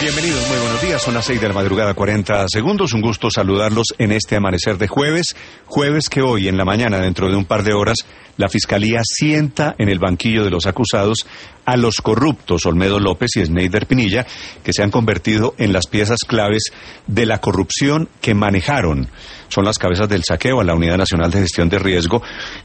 Bienvenidos, muy buenos días, son las 6 de la madrugada, 40 segundos, un gusto saludarlos en este amanecer de jueves que hoy en la mañana, dentro de un par de horas, la Fiscalía sienta en el banquillo de los acusados a los corruptos Olmedo López y Sneider Pinilla, que se han convertido en las piezas claves de la corrupción que manejaron. Son las cabezas del saqueo a la Unidad Nacional de Gestión de Riesgo.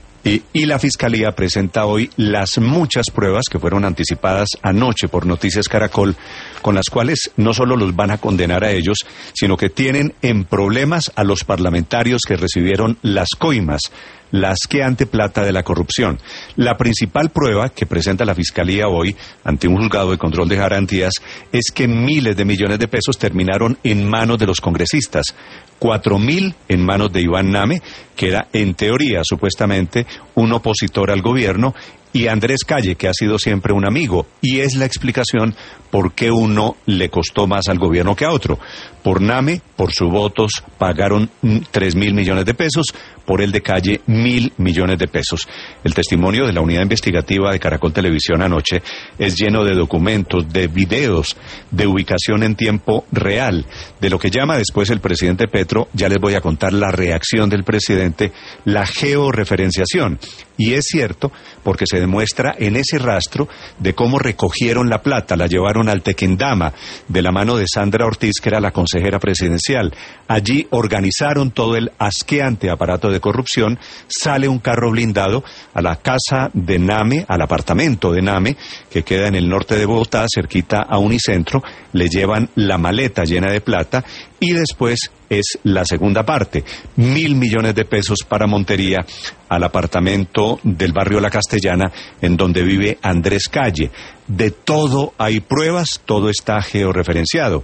Y la Fiscalía presenta hoy las muchas pruebas que fueron anticipadas anoche por Noticias Caracol, con las cuales no solo los van a condenar a ellos, sino que tienen en problemas a los parlamentarios que recibieron las coimas, la asqueante plata de la corrupción. La principal prueba que presenta la Fiscalía hoy ante un juzgado de control de garantías es que miles de millones de pesos terminaron en manos de los congresistas. 4.000 en manos de Iván Name, que era en teoría supuestamente un opositor al gobierno, y Andrés Calle, que ha sido siempre un amigo, y es la explicación por qué uno le costó más al gobierno que a otro. Por Name, por sus votos, pagaron 3.000 millones de pesos, por el de Calle 1.000 millones de pesos. El testimonio de la unidad investigativa de Caracol Televisión anoche es lleno de documentos, de videos, de ubicación en tiempo real, de lo que llama después el presidente Petro. Ya les voy a contar la reacción del presidente, la georreferenciación. Y es cierto, porque se demuestra en ese rastro de cómo recogieron la plata, la llevaron al Tequendama, de la mano de Sandra Ortiz, que era la consejera presidencial. Allí organizaron todo el asqueante aparato de corrupción. Sale un carro blindado a la casa de Name, al apartamento de Name, que queda en el norte de Bogotá, cerquita a Unicentro. Le llevan la maleta llena de plata y después es la segunda parte, 1.000 millones de pesos para Montería, al apartamento del barrio La Castellana, en donde vive Andrés Calle. De todo hay pruebas, todo está georreferenciado.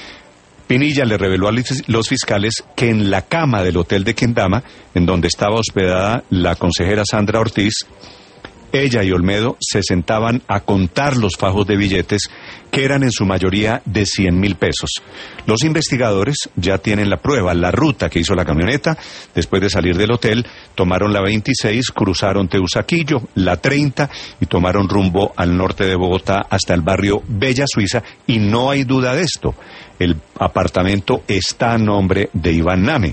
Pinilla le reveló a los fiscales que en la cama del hotel de Kendama, en donde estaba hospedada la consejera Sandra Ortiz, ella y Olmedo se sentaban a contar los fajos de billetes, que eran en su mayoría de 100.000 pesos. Los investigadores ya tienen la prueba, la ruta que hizo la camioneta. Después de salir del hotel, tomaron la 26, cruzaron Teusaquillo, la 30, y tomaron rumbo al norte de Bogotá hasta el barrio Bella Suiza, y no hay duda de esto. El apartamento está a nombre de Iván Name.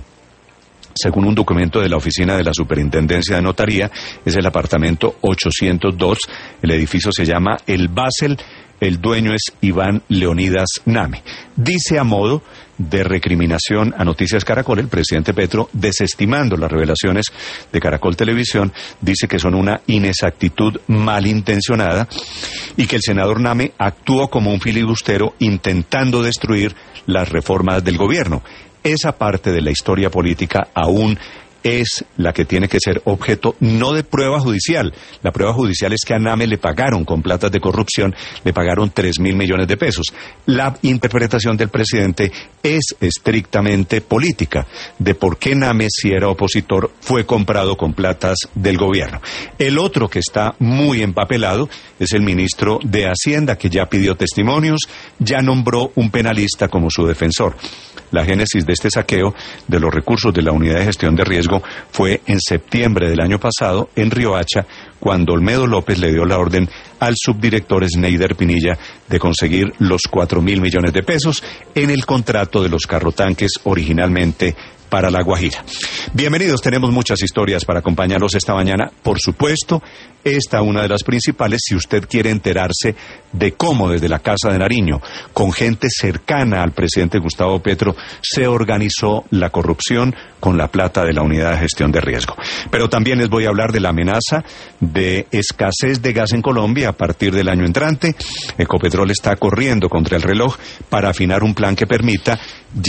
Según un documento de la oficina de la Superintendencia de Notaría, es el apartamento 802, el edificio se llama El Basel, el dueño es Iván Leonidas Name. Dice a modo de recriminación a Noticias Caracol, el presidente Petro, desestimando las revelaciones de Caracol Televisión, dice que son una inexactitud malintencionada y que el senador Name actuó como un filibustero intentando destruir las reformas del gobierno. Esa parte de la historia política aún es la que tiene que ser objeto no de prueba judicial. La prueba judicial es que a Name le pagaron con platas de corrupción, le pagaron 3.000 millones de pesos. La interpretación del presidente es estrictamente política, de por qué Name, si era opositor, fue comprado con platas del gobierno. El otro que está muy empapelado es el ministro de Hacienda, que ya pidió testimonios, ya nombró un penalista como su defensor. La génesis de este saqueo de los recursos de la Unidad de Gestión de Riesgo fue en septiembre del año pasado en Riohacha, cuando Olmedo López le dio la orden al subdirector Sneider Pinilla de conseguir los 4.000 millones de pesos en el contrato de los carrotanques originalmente para La Guajira. Bienvenidos, tenemos muchas historias para acompañarlos esta mañana. Por supuesto, esta una de las principales, si usted quiere enterarse de cómo desde la Casa de Nariño, con gente cercana al presidente Gustavo Petro, se organizó la corrupción con la plata de la Unidad de Gestión de Riesgo. Pero también les voy a hablar de la amenaza de escasez de gas en Colombia a partir del año entrante. Ecopetrol está corriendo contra el reloj para afinar un plan que permita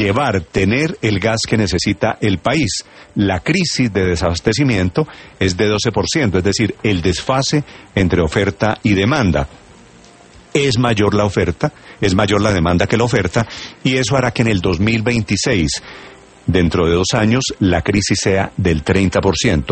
tener el gas que necesita el país. La crisis de desabastecimiento es de 12%, es decir, el desfase entre oferta y demanda. Es mayor la oferta, es mayor la demanda que la oferta, y eso hará que en el 2026, dentro de 2 años, la crisis sea del 30%.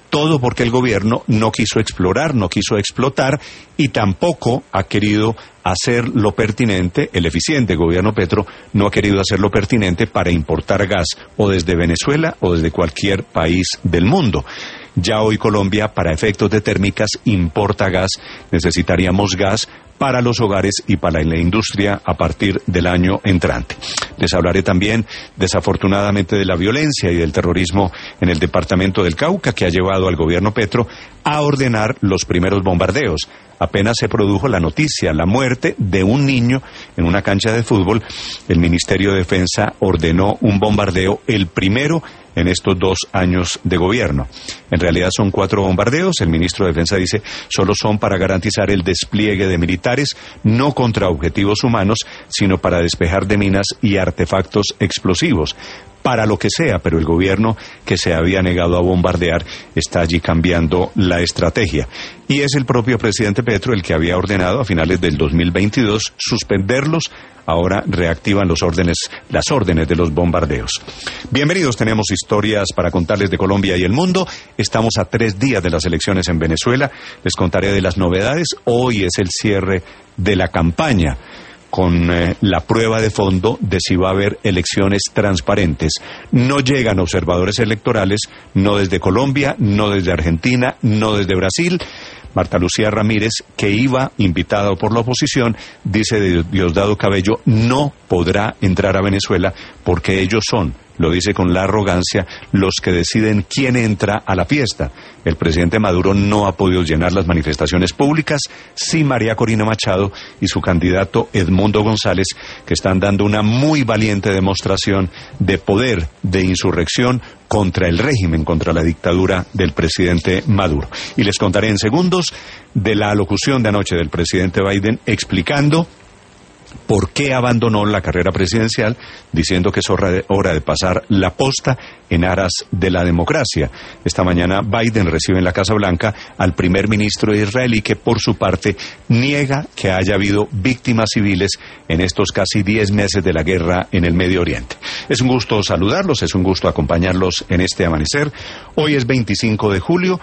Todo porque el gobierno no quiso explorar, no quiso explotar y tampoco ha querido hacer lo pertinente. El eficiente gobierno Petro no ha querido hacer lo pertinente para importar gas o desde Venezuela o desde cualquier país del mundo. Ya hoy Colombia, para efectos de térmicas, importa gas. Necesitaríamos gas para los hogares y para la industria a partir del año entrante. Les hablaré también, desafortunadamente, de la violencia y del terrorismo en el departamento del Cauca, que ha llevado al gobierno Petro a ordenar los primeros bombardeos. Apenas se produjo la noticia, la muerte de un niño en una cancha de fútbol, el Ministerio de Defensa ordenó un bombardeo, el primero en estos 2 años de gobierno. En realidad son 4 bombardeos. El ministro de Defensa dice solo son para garantizar el despliegue de militares, no contra objetivos humanos, sino para despejar de minas y artefactos explosivos. Para lo que sea, pero el gobierno que se había negado a bombardear está allí cambiando la estrategia. Y es el propio presidente Petro el que había ordenado a finales del 2022 suspenderlos. Ahora reactivan las órdenes de los bombardeos. Bienvenidos, tenemos historias para contarles de Colombia y el mundo. Estamos a 3 días de las elecciones en Venezuela. Les contaré de las novedades. Hoy es el cierre de la campaña, con la prueba de fondo de si va a haber elecciones transparentes. No llegan observadores electorales, no desde Colombia, no desde Argentina, no desde Brasil. Marta Lucía Ramírez, que iba invitada por la oposición, dice de Diosdado Cabello, no podrá entrar a Venezuela porque ellos son, lo dice con la arrogancia, los que deciden quién entra a la fiesta. El presidente Maduro no ha podido llenar las manifestaciones públicas, sí María Corina Machado y su candidato Edmundo González, que están dando una muy valiente demostración de poder, de insurrección contra el régimen, contra la dictadura del presidente Maduro. Y les contaré en segundos de la alocución de anoche del presidente Biden explicando por qué abandonó la carrera presidencial, diciendo que es hora de pasar la posta en aras de la democracia. Esta mañana Biden recibe en la Casa Blanca al primer ministro israelí, que por su parte niega que haya habido víctimas civiles en estos casi 10 meses de la guerra en el Medio Oriente. Es un gusto saludarlos, es un gusto acompañarlos en este amanecer. Hoy es 25 de julio,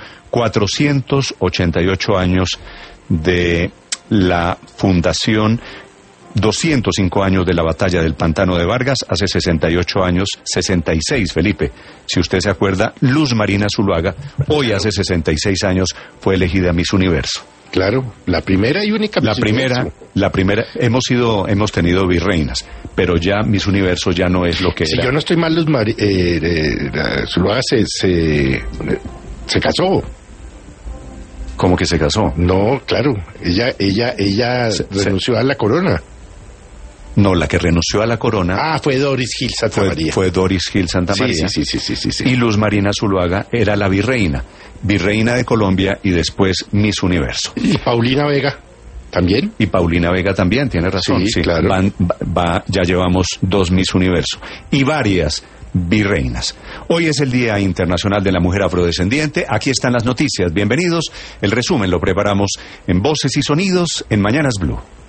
488 años de la fundación, 205 años de la batalla del Pantano de Vargas, hace 68 años, 66, Felipe, si usted se acuerda, Luz Marina Zuluaga, hoy hace 66 años fue elegida Miss Universo. Claro, la primera y única Miss Universo. La primera, hemos tenido virreinas, pero ya Miss Universo ya no es lo que si era. Si yo no estoy mal, Luz Zuluaga se casó. ¿Cómo que se casó? No, claro, ella renunció a la corona. No, la que renunció a la corona... fue Doris Gil Santa María. Fue Doris Gil Santa María. Sí. Y Luz Marina Zuluaga era la virreina de Colombia y después Miss Universo. ¿Y Paulina Vega también? Y Paulina Vega también, tiene razón. Sí, claro. Ya llevamos 2 Miss Universo. Y varias virreinas. Hoy es el Día Internacional de la Mujer Afrodescendiente. Aquí están las noticias. Bienvenidos. El resumen lo preparamos en Voces y Sonidos en Mañanas Blue.